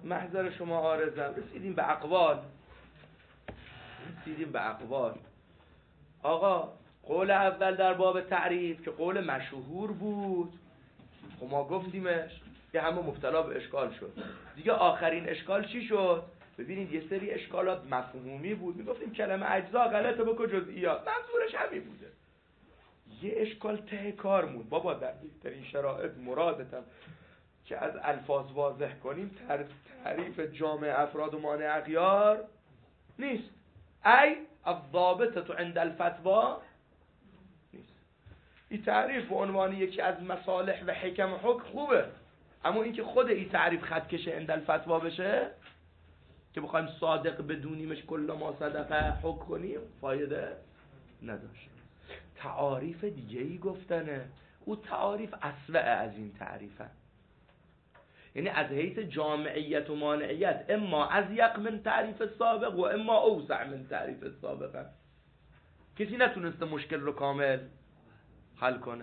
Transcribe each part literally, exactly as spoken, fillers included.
محضر شما عارضم. رسیدیم به اقوال رسیدیم به اقوال آقا قول اول در باب تعریف که قول مشهور بود، خب ما گفتیمش که همه مبتلا به اشکال شد دیگه. آخرین اشکال چی شد؟ ببینید یه سری اشکالات مفهومی بود، میگفتیم کلمه اجزا غلطه بکن جزئیات، منظورش همین بوده. یه اشکال ته کار موند، بابا در این شرایط مرادتم که از الفاظ واضح کنیم تعریف جامع افراد و مانع اغیار نیست. ای الضابطه عند الفتوا نیست. این تعریف به عنوان یکی از مصالح و حکم حکم خوبه، اما اینکه خود این تعریف خطکش عند الفتوا بشه که بخوایم صادق بدونیمش کلا ما صدقه حکم کنیم فایده نداشت. تعاریف دیگه ای گفتنه، او تعاریف اصوع از این تعریفه، یعنی از حیث جامعیت و مانعیت اما اضیق من تعریف سابق و اما اوسع من تعریف سابقه. کسی نتونسته مشکل رو کامل حل کنه.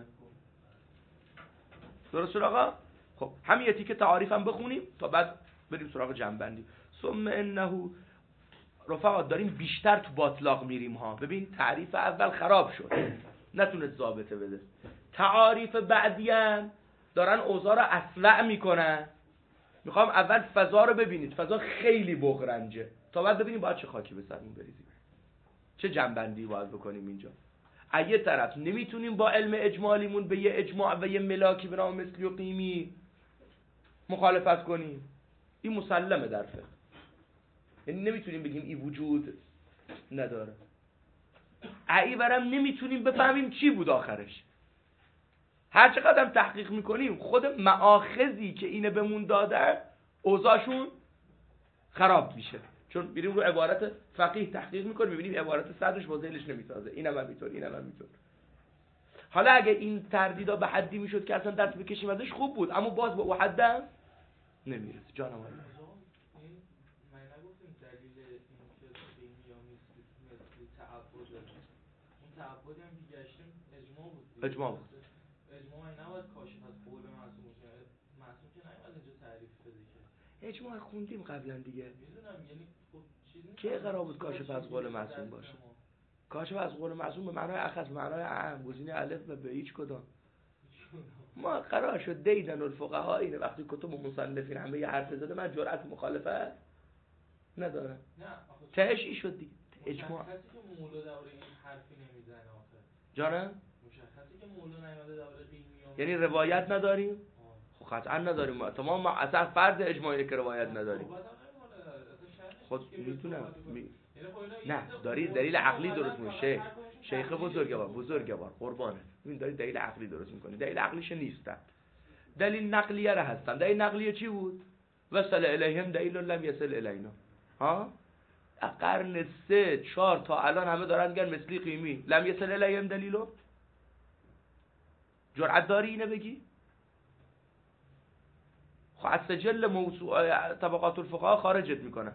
درست شد آقا؟ خب همین یکی که تعاریف هم بخونیم تا بعد بریم سراغ جنبندی. ثم انه رفقات داریم بیشتر تو باطلاق میریم ها. ببین تعریف اول خراب شد، نتونست ضابطه بده. تعاریف بعدی هم دارن اوضاع رو اصلع میکنن. میخوام اول فضا رو ببینید، فضا خیلی بغرنجه، تا بعد ببینیم باید چه خاکی به سرمون بریزیم، چه جنبندی باید بکنیم اینجا. از یه طرف نمیتونیم با علم اجمالیمون به یه اجماع و یه ملاکی به نام مثلی و قیمی مخالفت کنیم، این مسلمه در فقه، یعنی نمیتونیم بگیم این وجود نداره. ای برم نمیتونیم بفهمیم چی بود آخرش. هر چقدر هم تحقیق میکنیم خود مآخذی که اینه بهمون داده اوضاعشون خراب میشه، چون میریم رو عبارت فقیه تحقیق میکنیم میبینیم عبارت صدرش با ذهنش نمیسازه، اینم هم اینطور اینم هم اینطور. حالا اگه این تردیدا به حدی میشد که اصلا دست بکشیم ازش خوب بود، اما باز به اون حدم نمیرسه. جانم الله تعبدی هم که گشتیم اجماع بود. اجماع بود. اجماع نباید کاشف از قول معصوم باشه. معصوم که نمیاد اینجا تعریف بده که. اجماع خوندیم قبلا دیگه. میدونم یعنی خب چیزی کی قرار بود کاشف از قول معصوم باشه؟ کاشف از قول معصوم به معنای اخص، معنای اعم، گزینه الف و به هیچ کدام. ما قرار شد دیدن الفقها اینه وقتی کتب مصنفین همه یه حرف زده من جرأت مخالفت ندارم. نه تهش ای شد دیگه. اجماع. مشخصی که مولا دوره این حرفی نمیزنه آخه. جانم؟ مشخصی که مولا نیامده دوره قیمی. یعنی روایت نداریم؟ خب قطعا نداریم. تمام ما اصلا فرض اجماعی که روایت نداریم. خود میدونم. می... نه داری دلیل عقلی درست می‌کنی شیخ. شیخ بزرگوار بزرگوار قربانه. این داری دلیل عقلی درست می‌کنی. دلیل عقلیش نیستن. دلیل نقلیه را هستن. دلیل نقلیه چی بود؟ وصل الیهم دلیل لم یصل الینا. ها؟ قرن سه چهار تا الان همه دارن میگن مثلی قیمی. لم یصل الیهم دلیلو؟ جرأت داری اینو بگی؟ خب از سجل موضوع طبقات الفقها خارجت میکنن.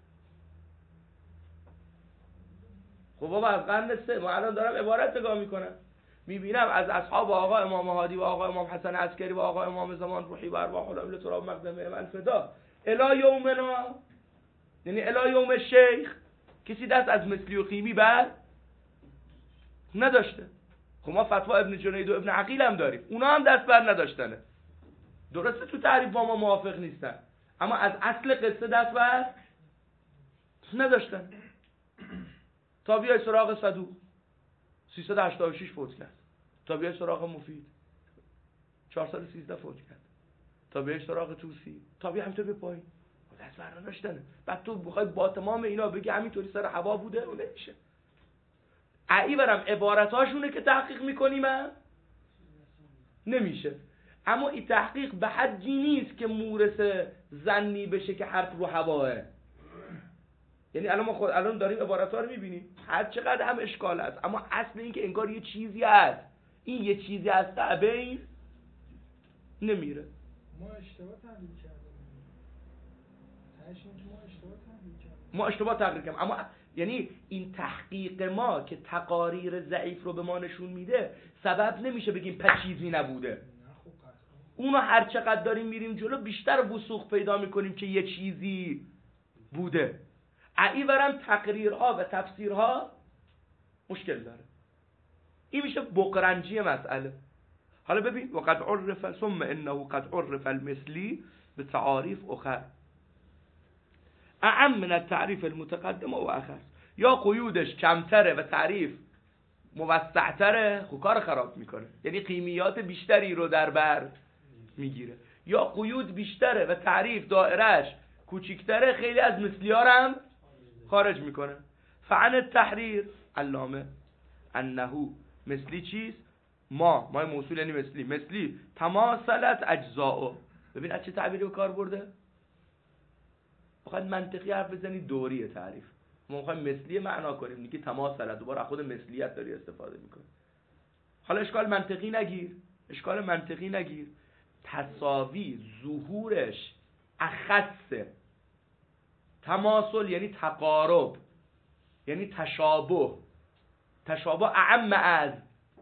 خب بابا از قرن سه ما الان دارم عبارت نگاه میکنم میبینم از اصحاب آقا امام هادی و آقا امام حسن عسکری و آقا امام زمان روحی و ارواح الامل تراب مقدمه من فدا الی یومنا، یعنی الی یوم الشیخ کسی دست از مثلی و قیمی بر نداشته. خب ما فتوا ابن جنید و ابن عقیل هم داریم، اونا هم دست بر نداشتنه. درسته تو تعریف با ما موافق نیستن، اما از اصل قصه دست بر نداشتن. تا بیای سراغ صدوق سیصد و هشتاد و شش فوت کرد، تا بیای سراغ مفید چهارصد و سیزده فوت کرد، تا بیای سراغ توسی تا بیای همینطور به پایین دست بر نداشتن. بعد تو بخوای با تمام اینا بگی همینطوری سر هوا بوده، اون نمیشه. ای برم عبارتاشونه که تحقیق میکنیم نمیشه. اما این تحقیق به حدی نیست که مورث ظنی بشه که حرف رو هواه. یعنی الان ما خود الان داریم عبارت‌ها رو می‌بینیم هر چقدر هم اشکال است، اما اصل این که انگار یه چیزی هست، این یه چیزی از تابعین نمیره. ما اشتباه تحلیل کردیم. تاش اینکه ما اشتباه تحلیل کردیم. ما اشتباه تحلیل کردیم، اما یعنی این تحقیق ما که تقاریر ضعیف رو به ما نشون میده سبب نمیشه بگیم پس چیزی نبوده. اونو هر چقدر داریم میریم جلو بیشتر وثوق پیدا میکنیم که یه چیزی بوده. اینورم تقریرها و تفسیرها مشکل داره. این میشه بقرنجی مسئله. حالا ببین وقد عرف ثم انه قد عرف المثلی به تعاریف اخر اعم من التعریف المتقدم و اخر. یا قیودش کمتره و تعریف موسعتره، خب کار خراب میکنه، یعنی قیمیات بیشتری رو در بر میگیره. یا قیود بیشتره و تعریف دائرش کوچیکتره، خیلی از مثلی ها هم خارج میکنه. فعن التحریر علامه انه مثلی چیست؟ ما ما موصول یعنی مثلی. مثلی تماثلت اجزاء. ببین از چه تعبیری به کار برده؟ بخواید منطقی حرف بزنی دوریه تعریف. ما میخوایم مثلی معنا کنیم، میگی تماثلت، دوباره از خود مثلیت داری استفاده میکنی. حالا اشکال منطقی نگیر، اشکال منطقی نگیر. تساوی ظهورش اخصه. تماثل یعنی تقارب، یعنی تشابه. تشابه اعم از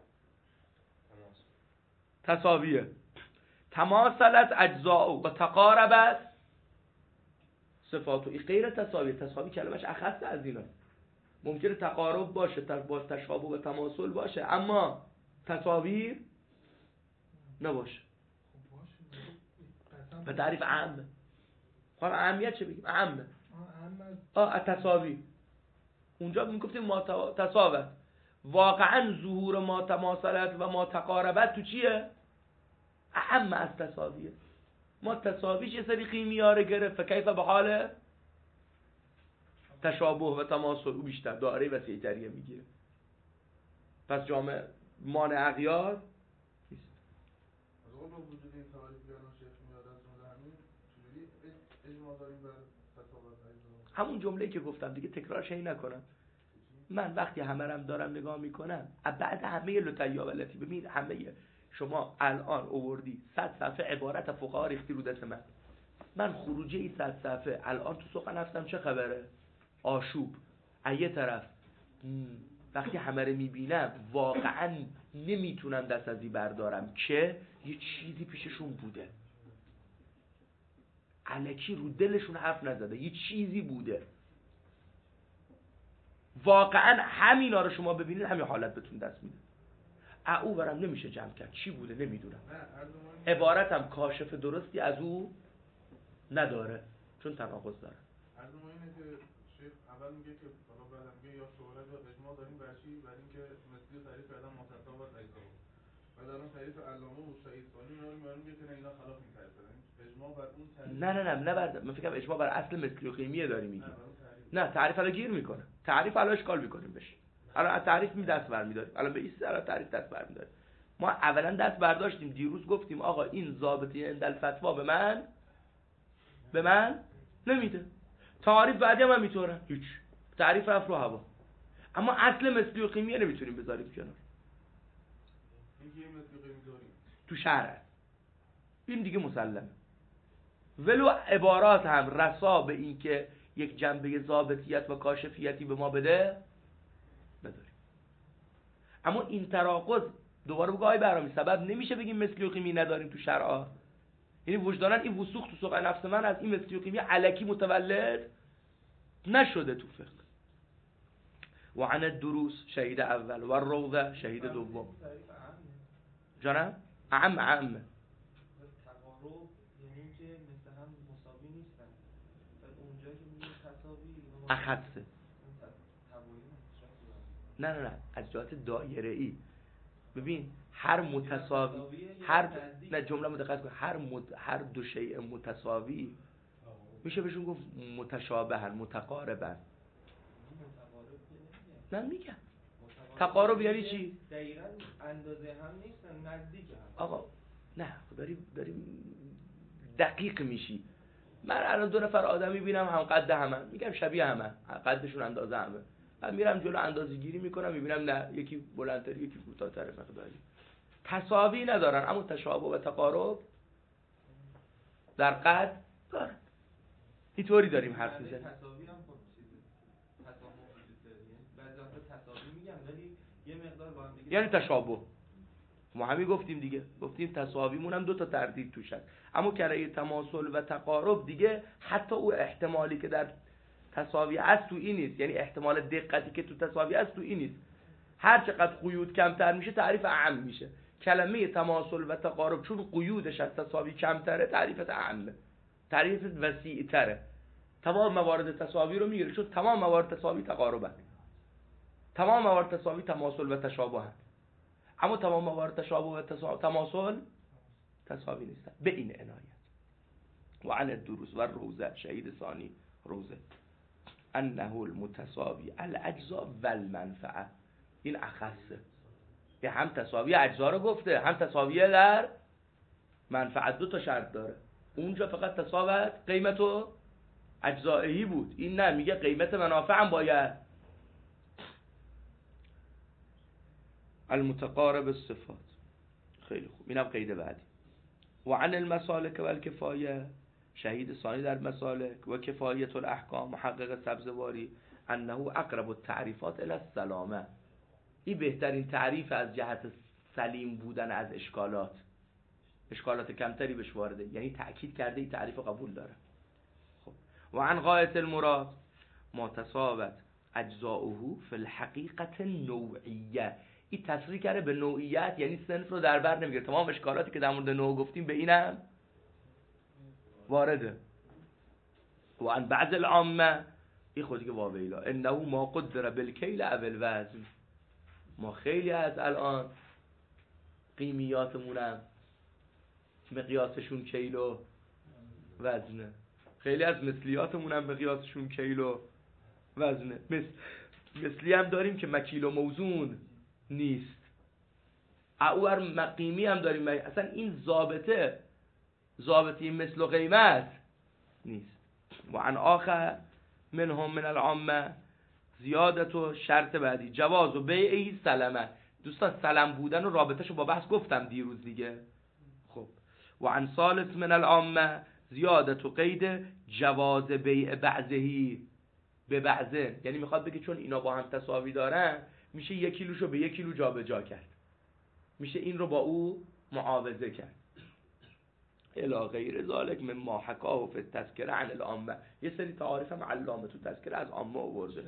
تساویه. تماثلت اجزاء و تقاربت صفات. این غیر تساوی. تساوی کلمش اخص از اینا. ممکنه تقارب باشه، باز تشابه و تماثل باشه، اما تساوی نباشه. به تعریف عام. خب اهمیت چه بگیم؟ عامه. آه تساوی. اونجا میگفتیم ما تساوت. واقعا ظهور ما تماثلت و ما تقاربت تو چیه؟ اهم از تساویه. ما تساویش یه سری قیمیاره گرفت، فکیف به حال تشابه و تماثل او بیشتر دائره وسیع‌تری میگیره. پس جامعه مانع اغیار نیست. از اون با وجود این تعریف بیان شیخ میاد از اون همین چجوری اجماع داریم بر تساوت اجزا؟ همون جمله‌ای که گفتم دیگه، تکرارش هی نکنم. من وقتی همه رم دارم نگاه میکنم بعد همه لطیا و لطی، ببین همه شما الان اووردی صد صفحه عبارت فقها ریختی رو دست من. من خروجی این صد صفحه الان تو سخن هستم چه خبره؟ آشوب. ایه طرف وقتی همه رو میبینم واقعا نمیتونم دست از این بردارم که یه چیزی پیششون بوده، الکی رو دلشون حرف نزده، یه چیزی بوده. واقعا همینا رو شما ببینید همین حالت بهتون دست میده. او برم نمیشه جمع کرد، چی بوده نمیدونم. عبارتم کاشف درستی از او نداره چون تناقض داره. از اون اینه که شیخ اول میگه که حالا بعد میگه یا شهرت یا اجماع داریم بر چی؟ بر اینکه مثلی تعریف کردن متفاوت اجزا. بعد الان تعریف علامه و سعید ثانی میاره میگه که نه اینا خلاف این تعریف دارن. اجماع بر اون تعریف. نه نه نه نه بر من فکر کنم اجماع بر اصل مثلی و قیمیه داری میگی. نه تعریف الان گیر میکنه. تعریف الان اشکال میکنیم بشه. الان از تعریف می دست برمی‌داریم. الان به این سر تعریف دست برمی‌داریم. ما اولا دست برداشتیم، دیروز گفتیم آقا این ضابطه عند الفتوا به من به من نمیده. تعریف بعدی هم همینطوره. هیچ. تعریف رفت رو هوا. اما اصل مثلی و قیمیه نمیتونیم بذاریم کنار. این که مثلی و قیمی داریم تو شرع این دیگه مسلمه. ولو عبارات هم رسا به این که یک جنبه ضابطیت و کاشفیتی به ما بده نداریم. اما این تراقض دوباره بگاه برامی سبب نمیشه بگیم مثلی و قیمی نداریم تو شرع. یعنی وجدانن این وسوخ تو سوق نفس من از این مثلی و قیمی الکی متولد نشده تو فقه. و عن الدروس شهید اول و الروضه شهید دوم. جانم؟ اعم اعم تقارب یعنی که مثل هم مساوی نیستن. اونجا که میگه تساوی اخصه. نه نه نه از جهت دایره ای. ببین هر متساوی هر نه جمله متقاعد کن هر مد... هر دو شیء متساوی میشه بهشون گفت متشابهن متقاربن. نه میگم تقارب یعنی چی؟ دقیقاً اندازه هم نیستن، نزدیک هم. آقا نه داریم داریم دقیق میشی. من الان دو نفر آدم میبینم هم قد همن، میگم شبیه همن، قدشون اندازه همه. من میرم جلو اندازه گیری میکنم میبینم نه یکی بلندتر یکی کوتاه‌تر مقداری. تساوی ندارن اما تشابه و تقارب در قد دارن. اینطوری داریم حرف میزنیم. تساوی هم خب چیزه. تسامح وجود داره. بعضی وقتا تساوی میگم ولی یه مقدار با هم دیگه یعنی تشابه. ما همین گفتیم دیگه، گفتیم تساویمون هم دو تا تردید توش هست. اما کرایه تماثل و تقارب دیگه حتی او احتمالی که در تساوی هست تو این نیست، یعنی احتمال دقتی که تو تساوی هست تو این نیست. هر چقدر قیود کمتر میشه تعریف اعم میشه. کلمه تماثل و تقارب چون قیودش از تساوی کمتره تعریفت اعمه، تعریفت وسیع‌تره، تمام موارد تساوی رو میگیره، چون تمام موارد تساوی تقارب هست، تمام موارد تساوی تماثل و تشابه هست، اما تمام موارد تشابه و تماثل تساوی نیستن. به این عنایت. و عن الدروس و روزه، شهید ثانی روزه، انه المتساوی الاجزاء و المنفعه. این اخصه، که هم تساوی اجزا رو گفته هم تساوی در منفعت. دو تا شرط داره. اونجا فقط تساوت قیمت و اجزائهی بود، این نه، میگه قیمت منافع هم باید. المتقارب الصفات. خیلی خوب، اینم قید بعدی. و عن المسالک و الکفایه، شهید ثانی در مسالک و کفایت الاحکام، محقق سبزواری، انه اقرب التعریفات الی السلامه. این بهترین تعریف از جهت سلیم بودن از اشکالات، اشکالات کمتری بهش وارده، یعنی تأکید کرده این تعریف قبول داره. خب. و عن غایت المراد ما تساوت اجزاؤه فی الحقیقت نوعیه. این تصریح کرده به نوعیت، یعنی صنف رو در بر نمیگیره. تمام اشکالاتی که در مورد نوع گفتیم به اینم وارده. و عن بعض العامه، این خودی که واویلا، انه ما قدر بالکیل او الوزن. ما خیلی از الان قیمیاتمونم مقیاسشون کیل و وزنه، خیلی از مثلیاتمون هم مقیاسشون کیل و وزنه. مثل مثلی هم داریم که مکیل و موزون نیست، اور مقیمی هم داریم، اصلا این ضابطه ضابطی مثل و قیمت نیست. و عن آخر منهم من العامه زیادت و شرط بعدی جواز و بیعی سلمه. دوستان سلم بودن و رابطهشو با بحث گفتم دیروز دیگه. خب. و عن ثالث من العامه زیادت و قید جواز بیع بعضهی به بعضه، یعنی میخواد بگه چون اینا با هم تساوی دارن میشه یک کیلوشو به یک کیلو جابجا کرد، میشه این رو با او معاوضه کرد. الی غیر ذالک من ما حکاه فی التذکره عن العامه. یه سری تعاریف هم علامه تو تذکره از عامه آورده.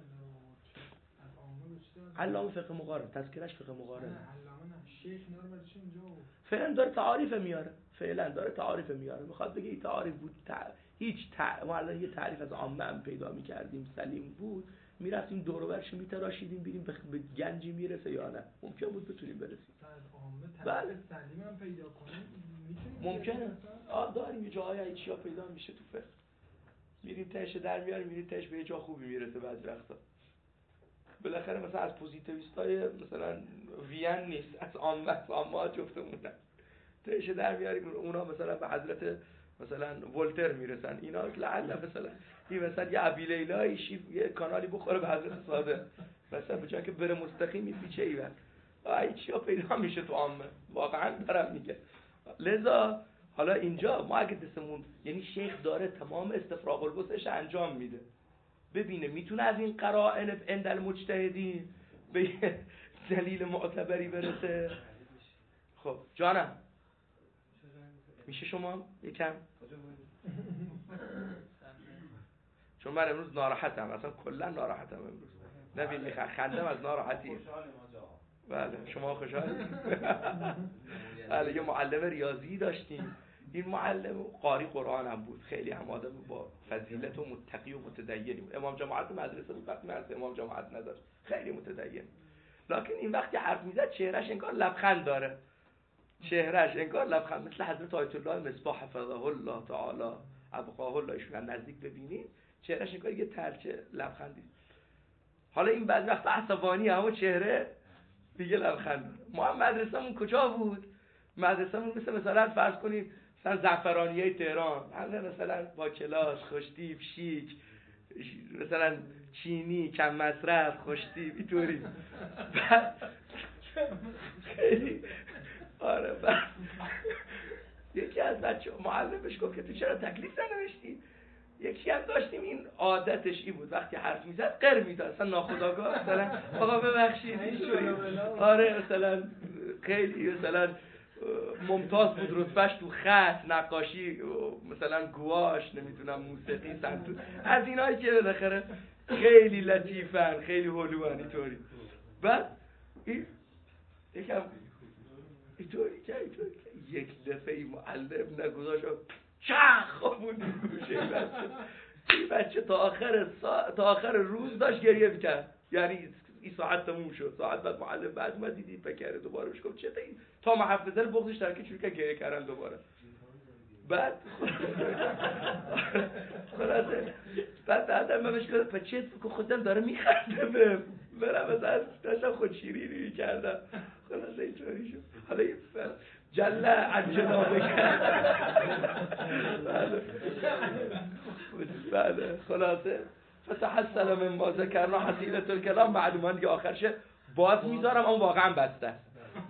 علامه فقه مقارن، تذکرهش فقه مقارن. علامه نه، شیخ اینا رو برش اینجا بود. فعلا داره تعاریف میاره، فعلا داره تعاریف میاره، میخواد بگه این تعاریف بود تع... هیچ تع... ما الان یه تعریف از عامه هم پیدا میکردیم سلیم بود، میرفتیم دور و برش میتراشیدیم ببینیم به گنجی میرسه یا نه. ممکن بود بتونیم برسیم. بله سلیم هم پیدا کنیم ممکنه. آه داریم یه جاهای چیا پیدا میشه تو فقه، میریم تهش در میاریم، میریم تهش به یه جا خوبی میرسه. بعضی وقتا بالاخره مثلا از پوزیتیویستای مثلا وین نیست، از عامه عامه جفتمونن، تهش در میاریم، اونا مثلا به حضرت مثلا ولتر میرسن، اینا لعل مثلا این مثلا یه ابی لیلا یه کانالی بخوره به حضرت صادق، مثلا به جای که بره مستقیم میپیچه ایول. آی چیا پیدا میشه تو عامه، واقعا دارم میگه. لذا حالا اینجا ما اگه دستمون، یعنی شیخ داره تمام استفراغ الوسعش انجام میده، ببینه میتونه از این قرائن عند المجتهدین به یه دلیل معتبری برسه. خب جانم میشه شما یکم، چون من امروز ناراحتم، اصلا کلا ناراحتم امروز، نبین میخوام خندم از ناراحتی. بله شما خوشحالید؟ بله یه معلم ریاضی داشتیم، این معلم قاری قرآن هم بود، خیلی هم آدم با فضیلت و متقی و متدینی بود. امام جماعت مدرسه بود، وقتی مدرسه امام جماعت نداشت، خیلی متدین. لکن این وقتی حرف میزد چهرهش انگار لبخند داره، چهرهش انگار لبخند، مثل حضرت آیت الله مصباح حفظه الله تعالی ابقاه الله، ایشون نزدیک ببینید چهرهش انگار یه ترچه لبخندی. حالا این بعضی وقت عصبانی اما چهره دیگه لبخند. ما هم مدرسه‌مون کجا بود؟ مدرسه‌مون مثل مثلا فرض کنید مثلا زعفرانیه تهران، مثلا با کلاس، خوشتیپ، شیک، مثلا چینی، کم مصرف، خوشتیپ، اینطوری. خیلی آره بعد یکی از بچه معلمش گفت که تو چرا تکلیف ننوشتی؟ یکی هم داشتیم این عادتش ای بود وقتی حرف میزد قر میداد، اصلا ناخودآگاه مثلا آقا ببخشید اینطوری، آره مثلا خیلی مثلا ممتاز بود رتبهش تو خط، نقاشی، مثلا گواش، نمیدونم موسیقی، سنتور، از اینایی که بالاخره خیلی لطیفن، خیلی هلوان اینطوری. بعد این یکم اینطوری که اینطوری که یک دفعه معلم نگذاشت چخ خوابوندی گوشه این بچه. این بچه تا آخر سا... تا آخر روز داشت گریه میکرد. یعنی این ساعت تموم شد، ساعت بعد معلم بعد اومد دید فکر دوباره بهش گفت چه این تا محفظه رو بغضش در که شروع کرد گریه کردن دوباره. بعد خلاصه بعد بعدم من بهش گفتم چه تو خودم داره میخنده به برم مثلا داشتم خود شیرینی میکردم. خلاصه اینطوری شد. حالا این جله عجنابه کرد. بله بله خلاصه فتحسن من ما ذکرنا حسینة الکلام. معلومه دیگه آخرشه باز میذارم اون واقعا بسته است.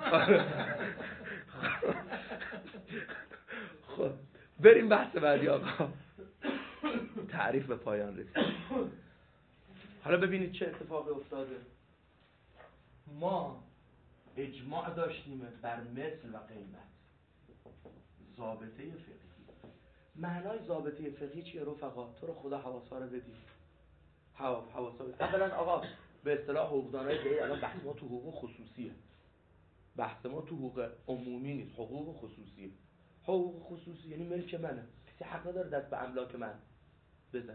خب بریم بحث بعدی آقا. تعریف به پایان رسید. حالا ببینید چه اتفاقی افتاده. ما اجماع داشتیم بر مثل و قیمت، ضابطه فقهی. معنای ضابطه فقهی چیه رفقا؟ تو رو خدا حواسا رو بدید. حواس حواسا بدید. اولا آقا به اصطلاح حقوقدانای دیگه الان بحث ما تو حقوق خصوصیه. بحث ما تو حقوق عمومی نیست، حقوق خصوصیه. حقوق خصوصی یعنی ملک منه. کسی حق نداره دست به املاک من بزنه.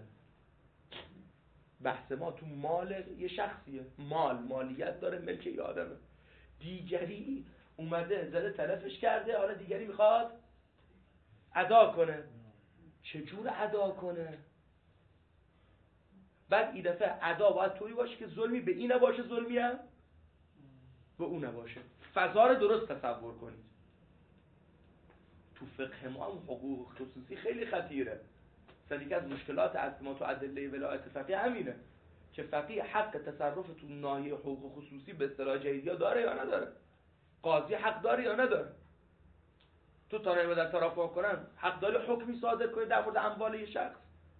بحث ما تو مال یه شخصیه، مال مالیت داره، ملک یه آدمه. دیگری اومده زده تلفش کرده، حالا دیگری میخواد ادا کنه. چجور ادا کنه؟ بعد این دفعه ادا باید طوری باشه که ظلمی به این نباشه، ظلمی هم به اون نباشه. فضا رو درست تصور کنید. تو فقه ما هم حقوق خصوصی خیلی خطیره. مثلا یکی از مشکلات اصلی ما تو ادله ولایت فقیه همینه که فقیه حق تصرف تو ناحیه حقوق خصوصی به اصطلاح جدیدیا داره یا نداره. قاضی حق داره یا نداره. تو تا نیومدن ترافع کنن حق داری حکمی صادر کنی در مورد اموال یه شخص.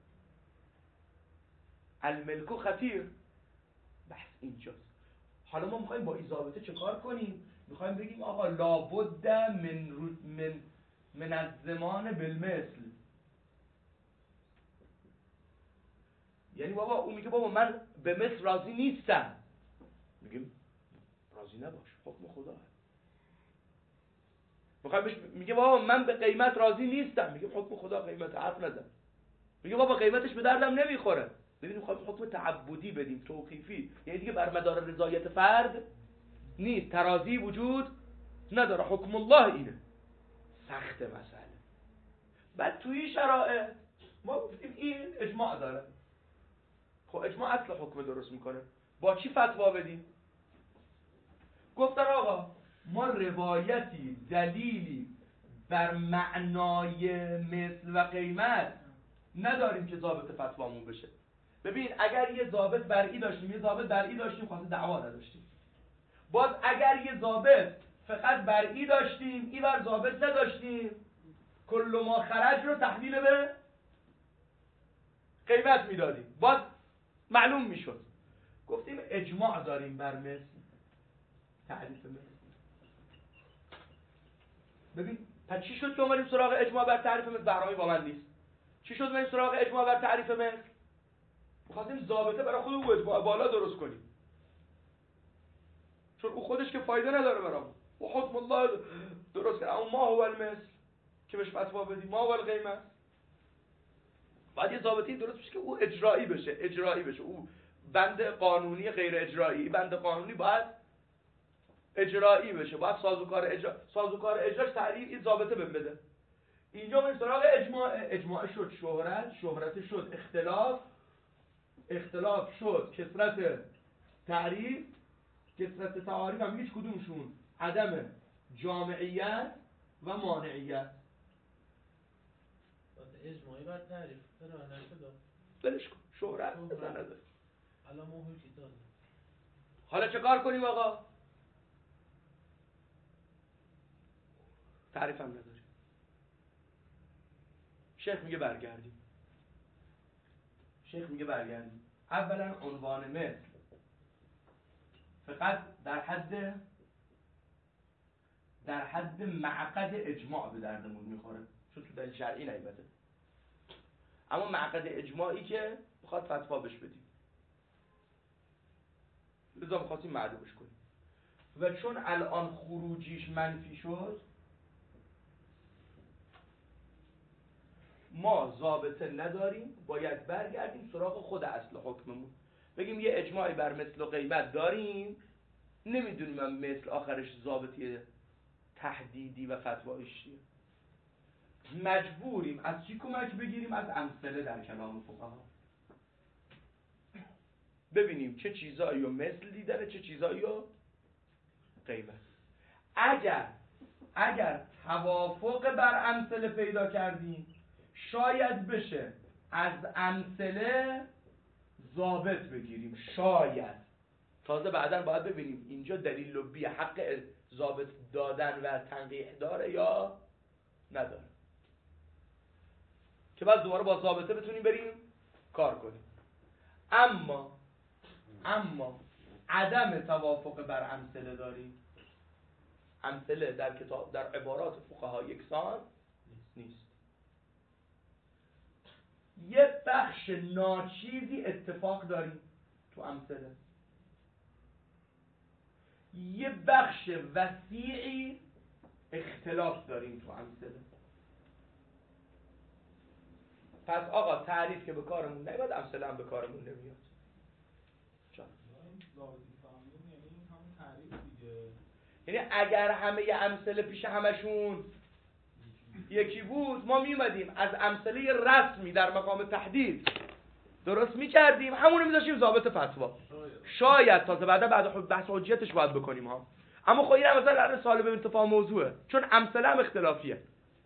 الملک خطیر. بحث اینجاست. حالا ما میخوایم با این ضابطه چه کار کنیم؟ میخوایم بگیم آقا لابد من من من از زمان بالمثل. یعنی بابا اون میگه بابا من به مثل راضی نیستم، میگیم راضی نباش، حکم خدا هست. میخوایم بهش میگه بابا من به قیمت راضی نیستم، میگیم حکم خدا قیمت حرف نزن. میگه بابا قیمتش به دردم نمیخوره، ببینیم میخوایم حکم تعبدی بدیم، توقیفی، یعنی دیگه بر مدار رضایت فرد نیست، ترازی وجود نداره، حکم الله اینه. سخت مسئله. بعد توی شرایط ما گفتیم این اجماع داره. خب اجماع اصل حکم درست میکنه. با چی فتوا بدیم؟ گفتن آقا ما روایتی دلیلی بر معنای مثل و قیمت نداریم که ضابط فتوامون بشه. ببین اگر یه ضابط برئی داشتیم یه ضابط برئی داشتیم خاصه دعوا نداشتیم. باز اگر یه ضابط فقط برئی داشتیم این بر ضابط نداشتیم، کل ما خرج رو تحویل به قیمت میدادیم، باز معلوم میشد. گفتیم اجماع داریم بر مثل، تعریف مثل. ببین پس چی شد که اومدیم سراغ اجماع بر تعریف مثل؟ برنامه با من نیست. چی شد اومدیم سراغ اجماع بر تعریف مثل؟ می‌خواستیم ضابطه برای خودمون اجماع بالا درست کنیم، چون او خودش که فایده نداره برام. و حکم الله درست کنه. اما ما هو المثل که بهش فتوا بدیم، ما هو القیمت. بعد یه ضابطه‌ای درست بشه که او اجرایی بشه، اجرایی بشه. او بند قانونی غیر اجرایی، بند قانونی باید اجرایی بشه، باید سازوکار اجرا سازوکار اجراش تعریف این ضابطه بهم بده. اینجا من سراغ اجماع، اجماع شد شهرت، شهرت شد اختلاف، اختلاف شد کثرت تعریف، کثرت تعاریف هم هیچ کدومشون عدم جامعیت و مانعیت. اجماعی بر تعریف قرار نشد. بلش کن، شهرت مثلا نداره. الان ما حکمی داره. حالا چه کار کنیم آقا؟ تعریف هم نداره. شیخ میگه برگردیم. شیخ میگه برگردیم. اولا عنوان مثل فقط در حد در حد معقد اجماع به دردمون میخوره، چون تو دلیل شرعی نیومده، اما معقد اجماعی که میخواد فتوا بهش بدیم، لذا میخواستیم معلومش کنیم. و چون الان خروجیش منفی شد، ما ضابطه نداریم، باید برگردیم سراغ خود اصل حکممون، بگیم یه اجماعی بر مثل و قیمت داریم، نمیدونیم هم مثل آخرش ضابطه تحدیدی و فتوایش چیه، مجبوریم از چی کمک بگیریم؟ از امثله در کلام فقها، ببینیم چه چیزایی رو مثل دیدنه، چه چیزایی رو قیمت. اگر اگر توافق بر امثله پیدا کردیم، شاید بشه از امثله ضابط بگیریم، شاید. تازه بعداً باید ببینیم اینجا دلیل لبی حق ضابط دادن و تنقیح داره یا نداره، که بعد دوباره با ضابطه بتونیم بریم کار کنیم. اما اما عدم توافق بر امثله داریم، امثله در کتاب در عبارات فقها یکسان نیست، یه بخش ناچیزی اتفاق داریم تو امثله، یه بخش وسیعی اختلاف داریم تو امثله. پس آقا تعریف که به کارمون نمیاد، امثله هم به کارمون نمیاد. چرا؟ یعنی اگر همه ی امثله پیش همشون یکی بود، ما میمدیم از امثله رسمی در مقام تحدید درست میکردیم، همونو میذاشیم ضابط فتوا، شاید تازه بعدا بعد بحث حجیتش باید بکنیم ها. اما خب این هم مثلا در سالب انتفاع موضوعه، چون امثله هم اختلافیه.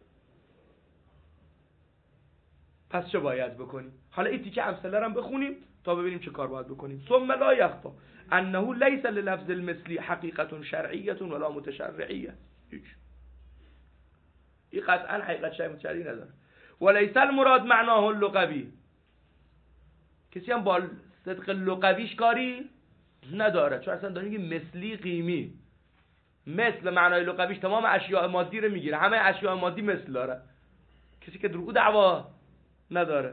پس چه باید بکنیم؟ حالا این تیکه امثله رو هم بخونیم تا ببینیم چه کار باید بکنیم. ثم لا یخفا انه لیس للفظ المثلی حقیقت شرعیه ولا متشرعیه، هیچ، این قطعا حقیقت شرعی متشرعی نداره. ولیس المراد معناه اللغوی، کسی هم با صدق لغویش کاری نداره، چون اصلا داره میگه مثلی قیمی، مثل معنای لغویش تمام اشیاء مادی رو میگیره، همه اشیاء مادی مثل داره، کسی که درو دعوا نداره.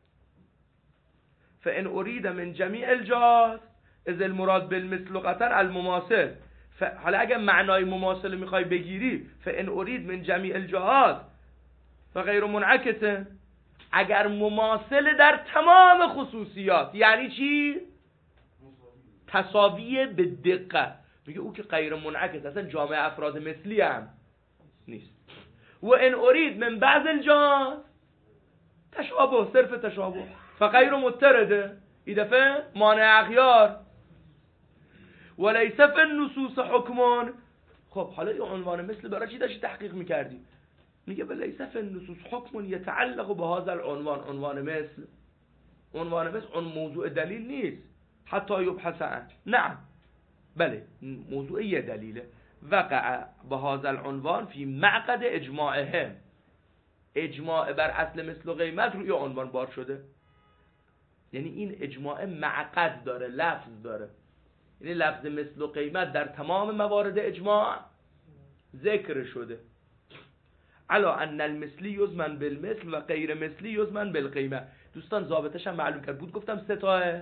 فان اريد من جمیع الجهات اذ المراد بالمثل لغتا المماثل، حالا اگه معنای مماثل میخوای بگیری، فان اريد من جمیع الجهات فغیر منعکسه، اگر مماثل در تمام خصوصیات، یعنی چی؟ تساویه به دقت، میگه او که غیر منعکس، اصلا جامعه افراد مثلی هم نیست. و ان اريد من بعض الجهات تشابه، صرف تشابه، فغیر مترده، این دفعه مانع اغیار. ولیس فی النصوص حکمون. خب حالا این عنوان مثل برای چی داشتی تحقیق میکردی؟ میگه ولیس فی النصوص حکمون یتعلق به هذا العنوان، عنوان مثل، عنوان مثل اون موضوع دلیل نیست، حتی یبحث عنه، نه بله موضوع یه دلیله، وقع به هذا العنوان فی معقد اجماعهم، اجماع بر اصل مثل و قیمت روی عنوان بار شده، یعنی این اجماع معقد داره، لفظ داره، یعنی لفظ مثل و قیمت در تمام موارد اجماع ذکر شده. علا ان المثلی یزمن بالمثل و غیر مثلی یزمن بالقیمه. دوستان ضابطش هم معلوم کرد بود، گفتم سه تاه،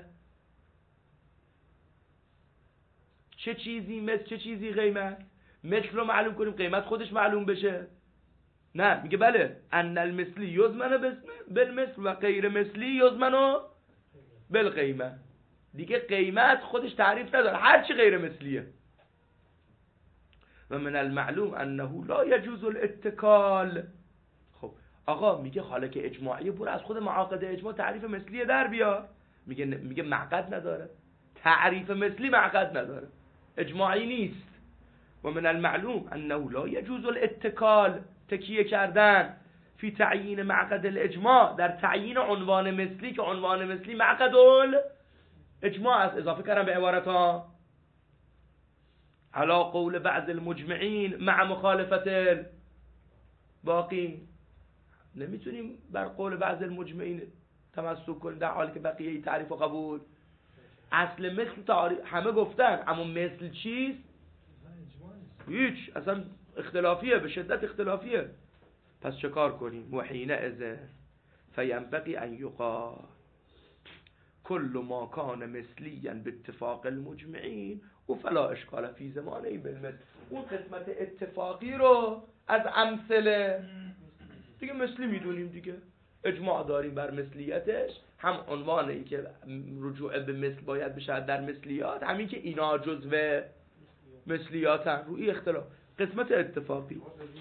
چه چیزی مثل، چه چیزی قیمت. مثل رو معلوم کنیم، قیمت خودش معلوم بشه. نه میگه بله ان المثلی یزمن بالمثل و غیر مثلی یزمن بالقیمه، دیگه قیمت خودش تعریف نداره، هر چی غیر مثلیه. و من المعلوم انه لا يجوز الاتکال. خب آقا میگه حالا که اجماعیه، برو از خود معاقد اجماع تعریف مثلیه در بیار. میگه میگه معقد نداره، تعریف مثلی معقد نداره، اجماعی نیست. و من المعلوم انه لا يجوز الاتکال، تکیه کردن، فی تعیین معقد الاجماع، در تعیین عنوان مثلی که عنوان مثلی معقد الاجماع است. اضافه کردم به عبارت ها علا قول بعض المجمعین مع مخالفت باقی. نمیتونیم بر قول بعض المجمعین تمسک کنیم در حالی که بقیه تعریف و قبول. اصل مثل تعریف همه گفتن، اما مثل چیست؟ هیچ، اصلا اختلافیه، به شدت اختلافیه. پس چه کار کنیم؟ وحین از فینبغی ان یقال کل ما کان مثلیا به اتفاق المجمعین و فلا اشکال فی زمانه بالمثل. اون قسمت اتفاقی رو از امثله دیگه مثلی میدونیم دیگه، اجماع داریم بر مثلیتش، هم عنوان این که رجوع به مثل باید بشه در مثلیات، همین که اینا جزو مثلیاتن، روی اختلاف. قسمت اتفاقی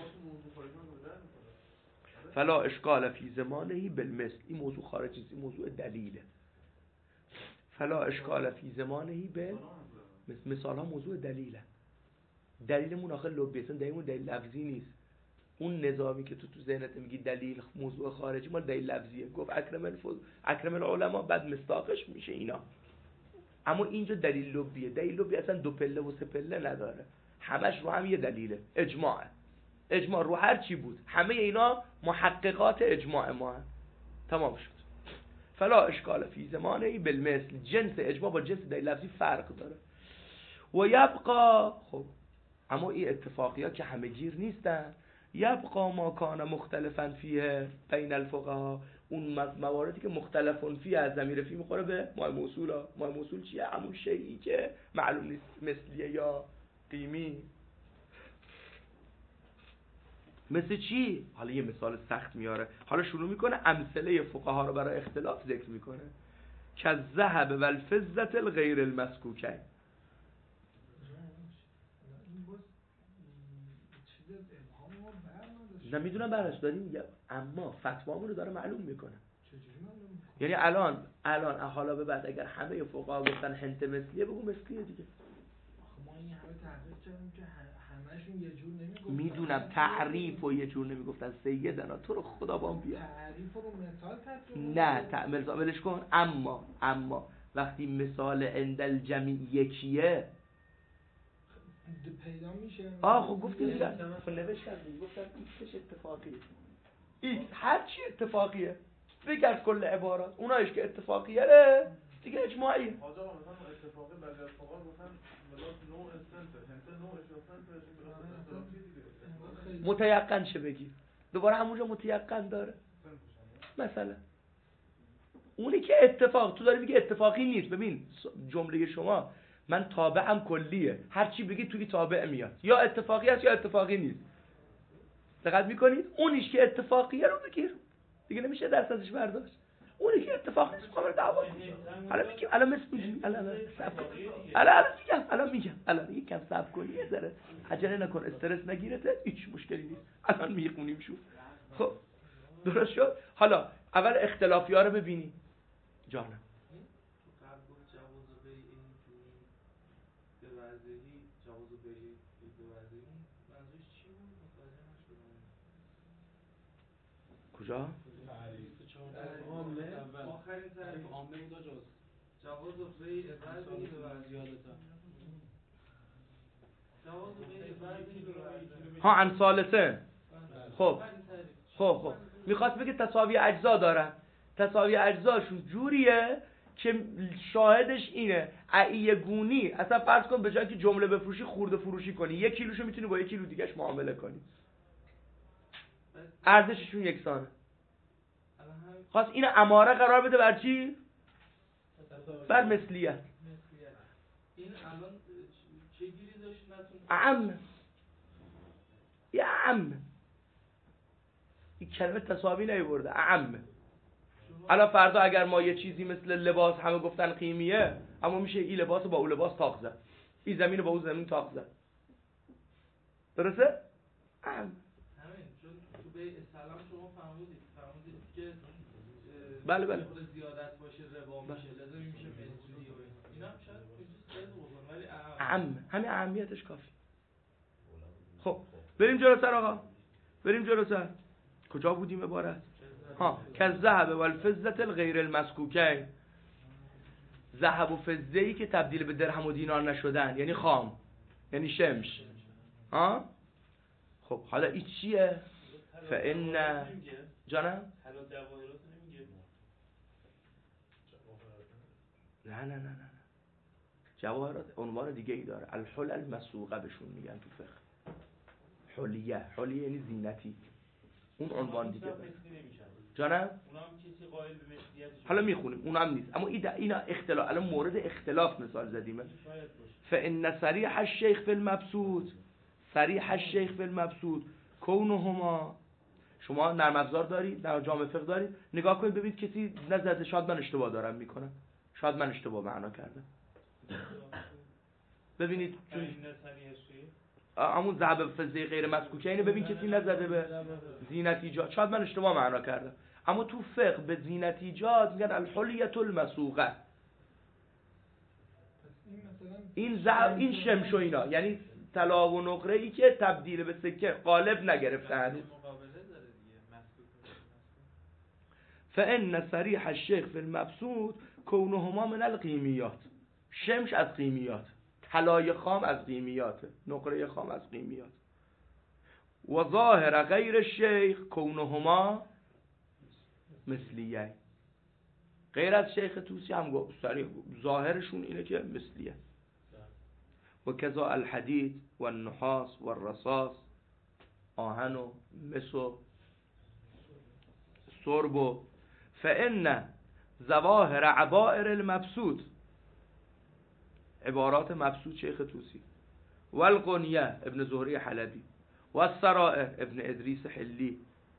فلا اشکال فی زمانه بالمثل، این موضوع خارجی است، این موضوع دلیله. فلا اشکال فی زمانه بال مثال ها موضوع دلیله. دلیلمون آخر لبیه، دلیلمون دلیل لفظی نیست. اون نظامی که تو تو ذهنت میگی دلیل موضوع خارجی، مال دلیل لفظیه. گفت اکرم الفضل اکرم العلماء، بعد مصداقش میشه اینا. اما اینجا دلیل لبیه. دلیل لبی اصلا دو پله و سه پله نداره، همش رو هم یه دلیله. اجماعه. اجماع رو هر چی بود، همه اینا محققات اجماع ما هم. تمام شد. فلا اشکال فی زمانه بالمثل، جنس اجماع با جنس دلیل لفظی فرق داره. و یبقا، خب اما این اتفاقیات که همه گیر نیستن، یبقا ما کان مختلفا فیه بین الفقها، اون مواردی که مختلفون فیه از ضمیر فی میخوره به مای موصول ها. مای موصول چیه؟ همون شیئی که معلوم نیست مثلیه یا قیمی. مثل چی؟ حالا یه مثال سخت میاره، حالا شروع میکنه امثله فقها رو برای اختلاف ذکر میکنه. که الذهب و الفضة الغیر المسکوکین. نمیدونم براش داریم میگه، اما فتوامون رو داره معلوم میکنه. یعنی الان الان حالا به بعد اگر همه فقها گفتن هنت مثلیه، بگو مثلیه دیگه. ما این همه تحقیق کردیم که همشون یه جور نمیگفتن. میدونم تعریف و یه جور نمیگفتن. سیدنا تو رو خدا بام بیا تعریف رو مثال ترجمه نه تعمیل ولش کن. اما اما وقتی مثال عند الجمیع یکیه پیدا میشه. آه خب گفتیم دیگه، خب نوشت کردیم، گفتم ایکسش اتفاقیه، ایکس هر چی اتفاقیه بگرد کل عبارات، اونایش که اتفاقیه دیگه اجماعیه. حاجا مثلا اتفاقی بعد از فقها گفتن بلاس نوع سنتر، هنت نوعش یا سنتر بلاس اختلافی دیگه. متیقن شه بگیر دوباره همونجا متیقن داره. مثلا اونی که اتفاق، تو داری میگه اتفاقی نیست. ببین جمله شما من تابعم کلیه، هر چی بگی توی تابع میاد، یا اتفاقی است یا اتفاقی نیست. دقت میکنید؟ اونیش که اتفاقیه رو بگیر دیگه، نمیشه دست ازش برداشت. اونی که اتفاقی نیست قابل دعوا نیست. الان میگم الان مثل میگم الان الان الان میگم الان میگم الان یکم صبر کن، یه ذره عجله نکن، استرس نگیرته، هیچ مشکلی نیست. الان میخونیم شو. خب درست شد. حالا اول اختلافی ها رو ببینیم. جانم کجا؟ عامه آخرین تعریف عامه بود جز جواز بیع بعضی به زیادتا جواز بیع بعضی به ها عن ثالثه. خب خب خب میخواست بگه تساوی اجزا دارن، تساوی اجزاشون جوریه که شاهدش اینه عیه گونی. اصلا فرض کن به جای که جمله بفروشی خورده فروشی کنی، یک کیلوشو میتونی با یک کیلو دیگهش معامله کنی، ارزششون یکسانه. خواست این اماره قرار بده بر چی؟ بر مثلیت. این الان چه گیری داشت نتون؟ عم یا عم این کلمه تساوی نیورده، عم. الان فردا اگر ما یه چیزی مثل لباس همه گفتن قیمیه، اما میشه این لباس با اون لباس تاق زد، این زمین با اون زمین تاق زد. درسته؟ عم. همین چون تو بیع سلام شما فهمیدید فهمیدید که بله بله زیادت باشه ربا میشه، لازم میشه مثلی و اینا هم شاید اینجوری بکنه، ولی عم همین اهمیتش کافی. خب بریم جلوتر آقا، بریم جلوتر. کجا بودیم عبارت؟ ها که الذهب و الفضة الغیر المسکوکین، ذهب و فضه ای که تبدیل به درهم و دینار نشدن، یعنی خام، یعنی شمش. ها خب حالا این چیه؟ فإن جانم نه نه نه نه جواهرات عنوان دیگه ای داره، الحلل مسوقه بهشون میگن تو فقه. حلیه حلیه یعنی زینتی، اون عنوان دیگه داره. جانم اونم کسی قائل به مثلیتش حالا میخونیم اونم نیست، اما این اینا اختلاف، الان مورد اختلاف مثال زدیم. فان صریح الشیخ فی المبسوط، صریح الشیخ فی المبسوط کونهما، شما نرم افزار دارید، در جامع فقه دارید، نگاه کنید ببینید کسی نزده، شاید من اشتباه دارم میکنم، شاید من اشتباه معنا کردم. ببینید همون ذهب فضه غیر مسکوکه اینو ببین کسی نزده به زینت ایجاد، شاید من اشتباه معنا کردم. اما تو فقه به زینت ایجاد میگن الحلیة المسوقه. این ذهب، این شمش و اینا، یعنی طلا و نقره ای که تبدیل به سکه قالب نگرفتن. فان صریح الشیخ فی المبسوط کونهما من القیمیات، شمش از قیمیات، طلای خام از قیمیات، نقره خام از قیمیات. و ظاهر غیر الشیخ کونهما مثلیه، غیر از شیخ طوسی هم گفت صریح ظاهرشون اینه که مثلیه. و کذا الحدید و النحاس و الرصاص، آهن و مس و سرب و فان ظواهر عبائر المبسوط، عبارات مبسوط شیخ طوسی، و القنیه ابن زهری حلبی و السرائر ابن ادریس حلی،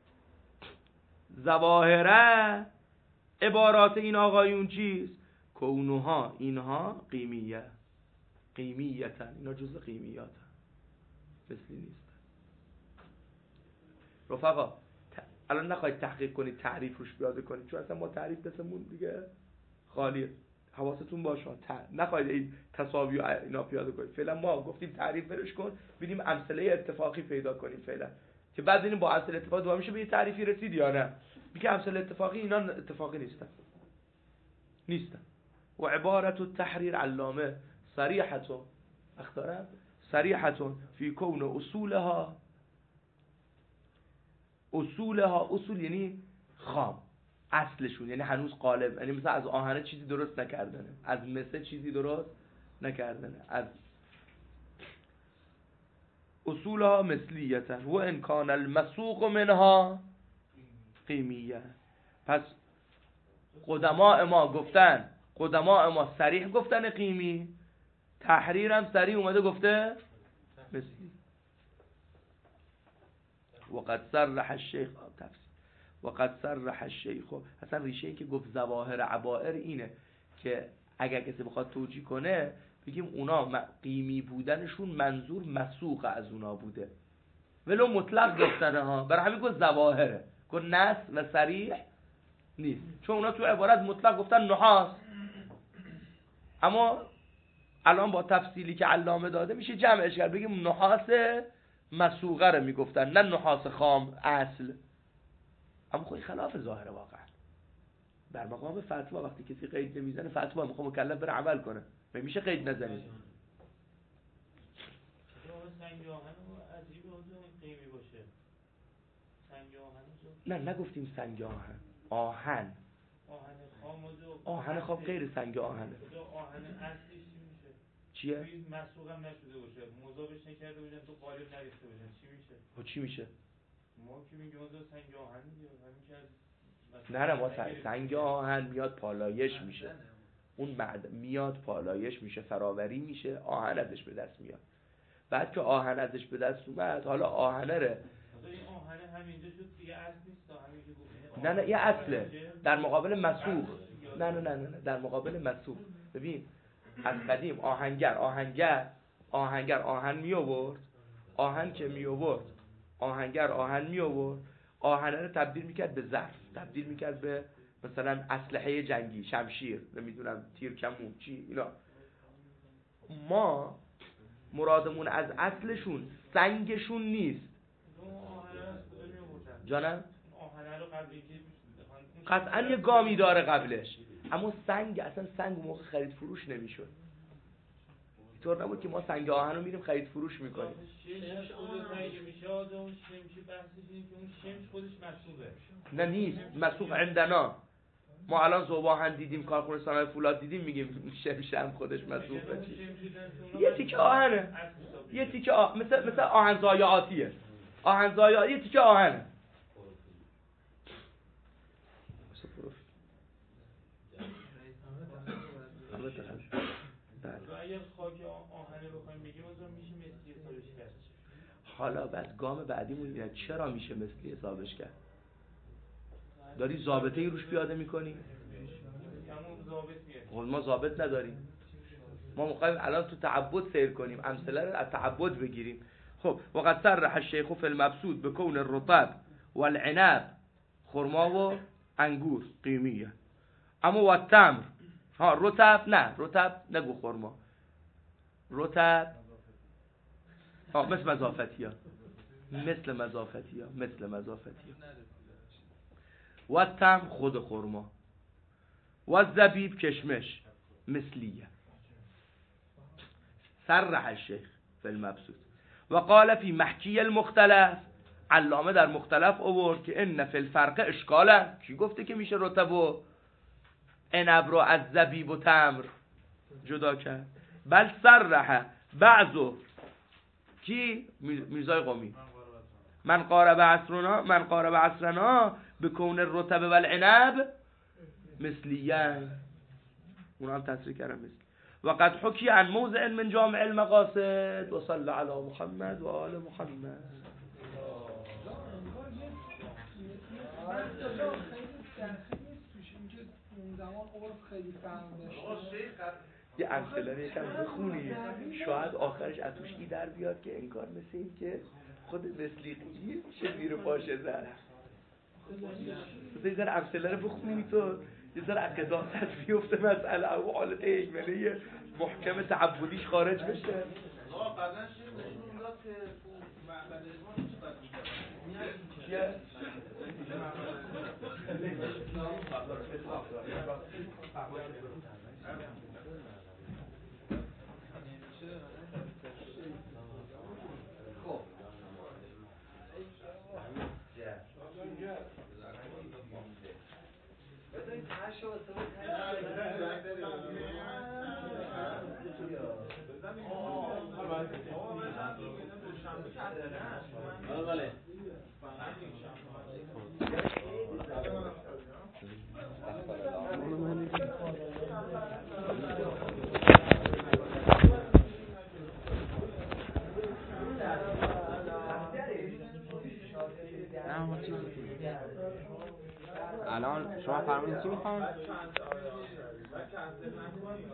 ظواهره عبارات این آقایون چیست؟ کونها اینها قیمیه، قیمیتن، اینا جزء قیمیاتن، مثلی نیست. رفقا الان نخواهید تحقیق کنید تعریف روش پیاده کنید، چون اصلا ما تعریف دستمون دیگه خالیه، حواستون باشه نخواهید این تساوی و اینا پیاده کنید. فعلا ما گفتیم تعریف برش کن، ببینیم امثله اتفاقی پیدا کنیم فعلا، که بعد ببینیم با امثله اتفاقی دوام میشه به یه تعریفی رسید یا نه. میگه امثله اتفاقی اینا اتفاقی نیستن نیستن و عبارت التحریر علامه صریحتون اختارم صریحتون فی کون اصولها، اصولها اصول یعنی خام، اصلشون یعنی هنوز قالب، یعنی مثلا از آهن چیزی درست نکردنه، از مس چیزی درست نکردنه، از اصولها مثلیتن و ان کان المسوق منها قیمیه. پس قدماء ما گفتن، قدماء ما صریح گفتن قیمی، تحریر هم صریح اومده گفته مثلی. وقد صرح الشیخ تفسیر وقد صرح الشیخ، اصلا ریشه ای که گفت ظواهر عبائر اینه که اگر کسی بخواد توجیه کنه بگیم اونا قیمی بودنشون منظور مسوق از اونا بوده، ولو مطلق گفتنه ها، برای همین گفت ظواهره، گفت نص و صریح نیست، چون اونا تو عبارت مطلق گفتن نحاس، اما الان با تفصیلی که علامه داده میشه جمعش کرد، بگیم نحاس مسوقه رو میگفتن نه نحاس خام اصل. اما خود خلاف ظاهر واقعا. در مقام فتوا وقتی کسی قید نمیزنه، فتوا میخواد مکلف بره عمل کنه، میشه قید نزنید. سنگ آهن عجیب قیمی باشه. سنگ آهن نه نگفتیم سنگ آهن، آهن آهن خام آهن خام غیر سنگ آهنه. آهن اصلیش چی میشه؟ چیه؟ مسروق هم نشده باشه، مذابش نکرده باشن تو قالب نریخته باشن، چی میشه؟ خب چی میشه؟ ما که میگیم مذاب سنگ آهن میگه، همین که از نه نه ما سنگ آهن میاد پالایش میشه، اون معدن میاد پالایش میشه، فراوری میشه، آهن ازش به دست میاد. بعد که آهن ازش به دست اومد، حالا آهنه ره این آهن همینجا شد دیگه اصل نیست، همین که گفت نه نه یه اصله در مقابل مسوخ. نه نه نه نه در مقابل مسوخ. ببین از قدیم آهنگر آهنگر آهنگر آهن می آورد، آهن که می آورد آهنگر آهن می آورد، آهن رو تبدیل میکرد به ظرف، تبدیل میکرد به مثلا اسلحه جنگی، شمشیر، نمیدونم تیر کمون چی اینا. ما مرادمون از اصلشون سنگشون نیست. جانم قطعا یه گامی داره قبلش، اما سنگ اصلا سنگ موقع خرید فروش نمیشد. اینطور نبود که ما سنگ آهن رو میریم خرید فروش میکنیم. شمش خودش میشه اون شمشی بحثش اینه که اون شمش خودش مسوقه. نه نیست مسوق عندنا. ما الان ذوب آهن دیدیم، کارخونه صنایع فولاد دیدیم، میگیم شمش هم خودش مسوقه. یه تیکه آهنه، یه تیکه آهن، مثل مثل آهن ضایعاتیه. آهنزایی یه تیکه آهنه. اگر خاک آهنه بخوایم بگیم مثلا میشه مثلی حسابش کرد. حالا بعد گام بعدیمون اینه چرا میشه مثلی حسابش کرد؟ داری ضابطه ای روش پیاده میکنی؟ همون ضابط میاد. ما ضابط نداریم. ما میخوایم الان تو تعبد سیر کنیم، امثله رو از تعبد بگیریم. خب وقد صرح الشیخ فی المبسوط بکون الرطب والعنب، خرما و انگور قیمیه. اما و التمر، ها رطب نه، رطب نگو خرما، رطب ها مثل مضافتی ها، مثل مضافتی ها، مثل مضافتی ها. و التمر خود خرما، و الزبیب کشمش مثلیه. صرح الشیخ فی المبسوط و قال فی محکی المختلف، علامه در مختلف آورد که ان فی الفرق اشکاله. کی گفته که میشه رطب و عنب رو از زبیب و تمر جدا کرد؟ بل صرح بعضو کی؟ میرزای قمی، من قارب عصرنا من قارب عصرنا بکون الرطب والعنب مثلیه. اونا هم تصریح کردن مثل. و قد حکی عن موضع من جامع المقاصد و صلی علی محمد و آل محمد. یه امثله یکم بخونی شاید آخرش اتوش ای در بیاد که انگار مثل این که خود مثلیقی چه زیر پاشه زد. یه ذره امثله رو بخونی تو یه ذره قضاوت بیفته مسئله او حالت ایمنه محکم تعبدیش خارج بشه. آقا بعدن چی نشون داد که معبد اجماع چقدر میشه؟ چیه؟ الان شما فرمودید چی میخوام؟